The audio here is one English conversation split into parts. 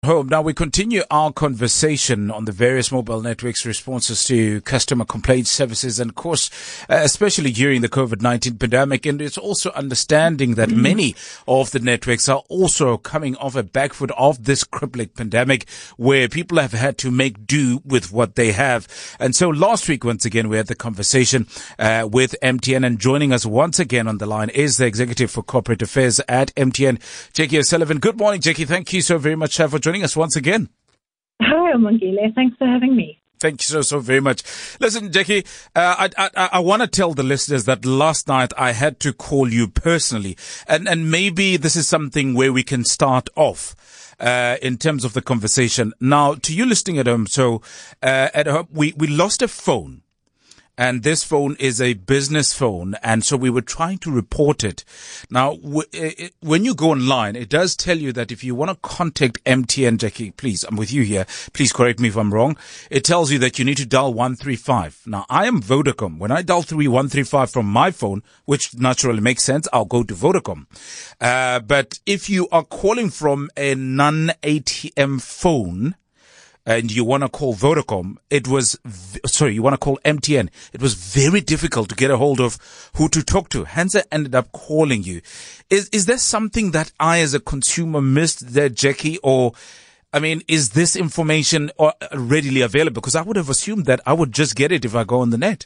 Home. Now we continue our conversation on the various mobile networks' responses to customer complaint services, and of course, especially during the COVID-19 pandemic. And it's also understanding that many of the networks are also coming off a back foot of this crippling pandemic, where people have had to make do with what they have. And so last week, once again, we had the conversation with MTN, and joining us once again on the line is the Executive for Corporate Affairs at MTN, Jackie O'Sullivan. Good morning, Jackie. Thank you so very much for joining us once again. Hi, Mongile. Thanks for having me. Thank you so very much. Listen, Jackie, I want to tell the listeners that last night I had to call you personally, and maybe this is something where we can start off in terms of the conversation. Now, to you listening at home, so at home, we lost a phone. And this phone is a business phone, and so we were trying to report it. Now, when you go online, it does tell you that if you want to contact MTN, Jackie, please, I'm with you here. Please correct me if I'm wrong. It tells you that you need to dial 135. Now, I am Vodacom. When I dial 135 from my phone, which naturally makes sense, I'll go to Vodacom. But if you are calling from a non-ATM phone, and you want to call Vodacom, you want to call MTN, it was very difficult to get a hold of who to talk to. Hence, I ended up calling you. Is there something that I as a consumer missed there, Jackie? Or, I mean, is this information readily available? Because I would have assumed that I would just get it if I go on the net.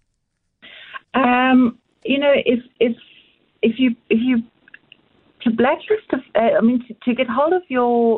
If you to blacklist, to get hold of your,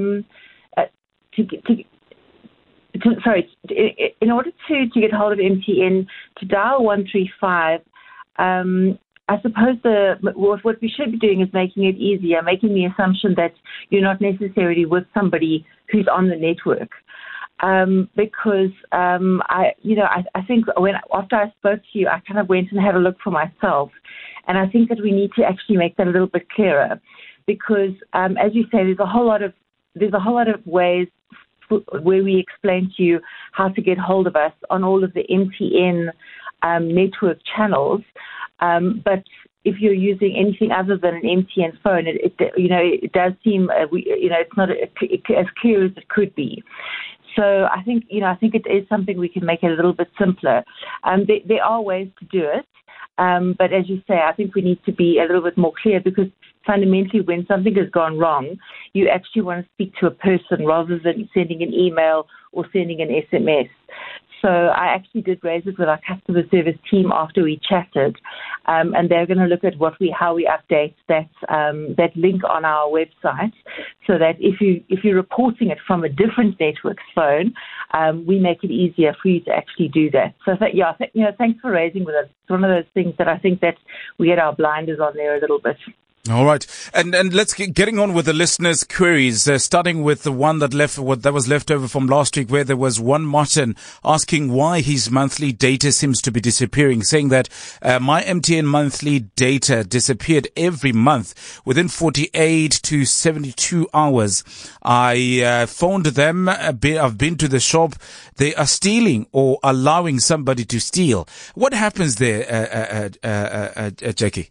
in order to get hold of MTN, to dial 135, I suppose what we should be doing is making it easier, making the assumption that you're not necessarily with somebody who's on the network. Because I think after I spoke to you, I kind of went and had a look for myself, and I think that we need to actually make that a little bit clearer, because as you say, there's a whole lot of ways where we explain to you how to get hold of us on all of the MTN network channels. But if you're using anything other than an MTN phone, it does seem it's not as clear as it could be. So I think it is something we can make it a little bit simpler. There are ways to do it, but as you say, I think we need to be a little bit more clear, because fundamentally, when something has gone wrong, you actually want to speak to a person rather than sending an email or sending an SMS. So I actually did raise it with our customer service team after we chatted, and they're going to look at how we update that link on our website, so that if you're reporting it from a different network's phone, we make it easier for you to actually do that. So thanks for raising with us. It's one of those things that I think that we had our blinders on there a little bit. All right. And let's getting on with the listeners' queries, starting with the one that was left over from last week, where there was one Martin asking why his monthly data seems to be disappearing, saying that my MTN monthly data disappeared every month within 48 to 72 hours. I phoned them. I've been to the shop. They are stealing or allowing somebody to steal. What happens there, Jackie?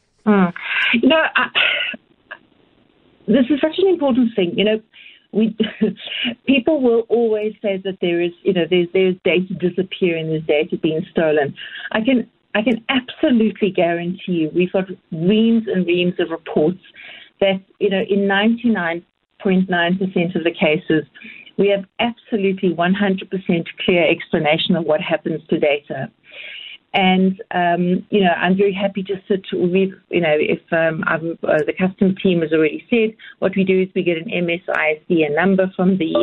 This is such an important thing. People will always say that there's data disappearing, there's data being stolen. I can absolutely guarantee you, we've got reams and reams of reports that, in 99.9% of the cases, we have absolutely 100% clear explanation of what happens to data. And, I'm very happy just to read, if the customer team has already said, what we do is we get an MSISD number from the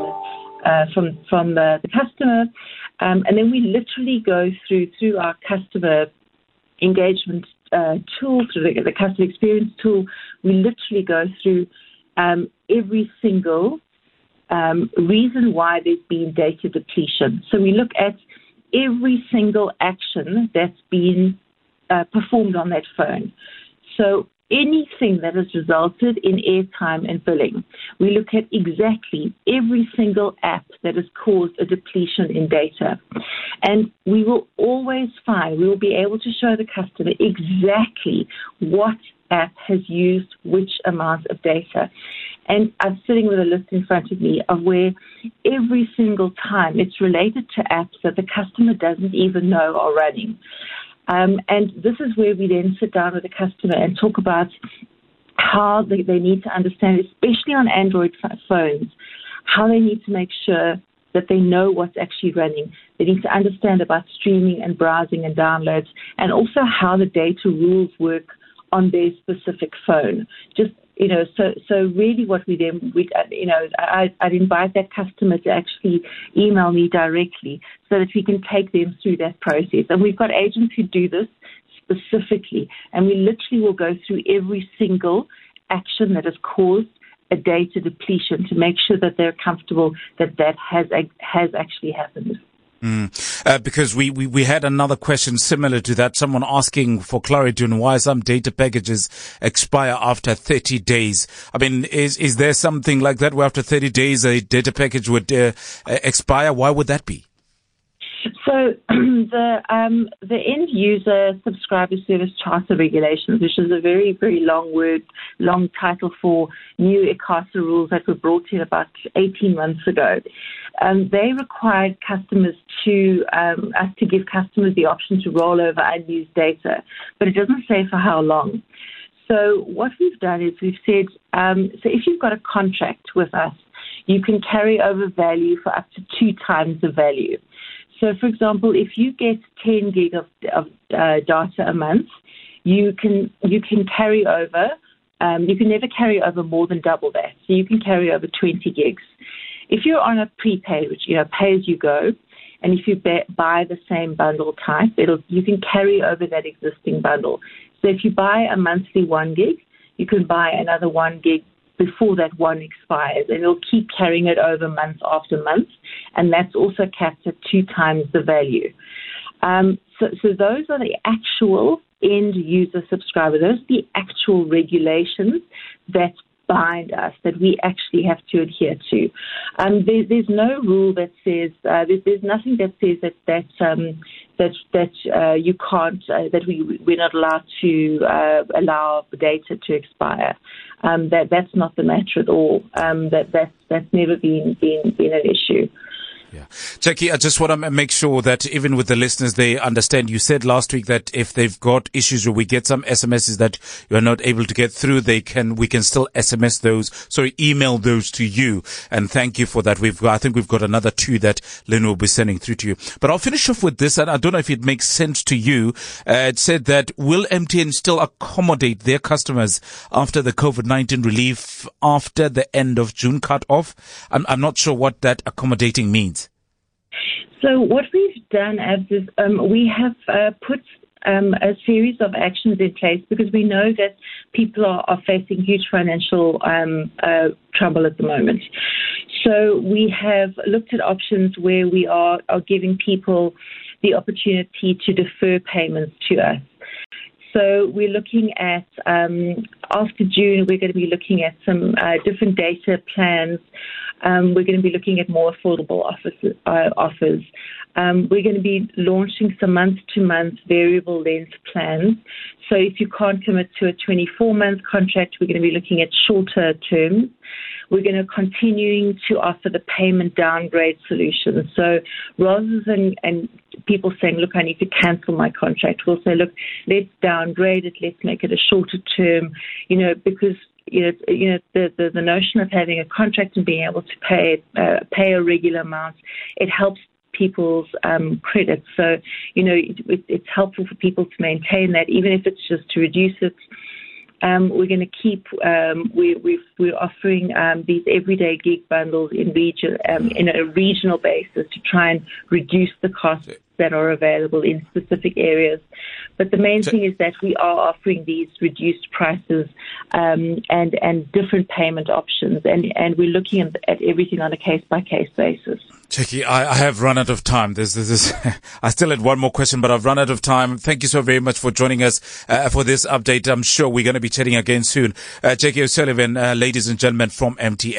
customer, and then we literally go through our customer engagement tool, through the customer experience tool. We literally go through every single reason why there's been data depletion. So we look at every single action that's been performed on that phone. So anything that has resulted in airtime and billing. We look at exactly every single app that has caused a depletion in data. And we will always find, we will be able to show the customer exactly what app has used which amount of data. And I'm sitting with a list in front of me of where every single time it's related to apps that the customer doesn't even know are running. And this is where we then sit down with the customer and talk about how they need to understand, especially on Android phones, how they need to make sure that they know what's actually running. They need to understand about streaming and browsing and downloads, and also how the data rules work on their specific phone. So really what I'd invite that customer to actually email me directly so that we can take them through that process. And we've got agents who do this specifically, and we literally will go through every single action that has caused a data depletion to make sure that they're comfortable that has actually happened. Because we had another question similar to that, someone asking for clarity on why some data packages expire after 30 days. I mean, is there something like that where after 30 days a data package would expire? Why would that be? So the end user subscriber service charter regulations, which is a very, very long title for new ICASA rules that were brought in about 18 months ago. They required customers us to give customers the option to roll over unused data, but it doesn't say for how long. So what we've done is we've said, so if you've got a contract with us, you can carry over value for up to 2 times the value. So, for example, if you get 10 gig of data a month, you can carry over. You can never carry over more than double that. So you can carry over 20 gigs. If you're on a prepaid, which pay as you go, and if you buy the same bundle type, you can carry over that existing bundle. So if you buy a monthly 1 gig, you can buy another 1 gig before that one expires, and it'll keep carrying it over month after month, and that's also capped at 2 times the value. So those are the actual end user subscribers. Those are the actual regulations that bind us, that we actually have to adhere to. There's no rule that says there's nothing that says that you can't that we're not allowed to allow the data to expire. That's not the matter at all. That's never been an issue. Yeah. Jackie, I just want to make sure that even with the listeners, they understand. You said last week that if they've got issues or we get some SMSs that you're not able to get through, we can still SMS those, email those to you. And thank you for that. I think we've got another 2 that Lynn will be sending through to you. But I'll finish off with this, and I don't know if it makes sense to you. It said that will MTN still accommodate their customers after the COVID-19 relief after the end of June cut off? I'm not sure what that accommodating means. So what we've done is we have put a series of actions in place because we know that people are facing huge financial trouble at the moment. So we have looked at options where we are giving people the opportunity to defer payments to us. So we're looking at, after June, we're going to be looking at some different data plans. We're going to be looking at more affordable offers. We're going to be launching some month-to-month variable length plans. So if you can't commit to a 24-month contract, we're going to be looking at shorter terms. We're going to continue to offer the payment downgrade solution. So rather than people saying, look, I need to cancel my contract, we'll say, look, let's downgrade it, let's make it a shorter term, because the notion of having a contract and being able to pay a regular amount, it helps people's credit. So, it's helpful for people to maintain that, even if it's just to reduce it. We're going to keep. We're offering these everyday gig bundles in a regional basis to try and reduce the costs that are available in specific areas. But the main thing is that we are offering these reduced prices and different payment options, and we're looking at everything on a case-by-case basis. Jackie, I have run out of time. I still had one more question, but I've run out of time. Thank you so very much for joining us for this update. I'm sure we're going to be chatting again soon. Jackie O'Sullivan, ladies and gentlemen, from MTN.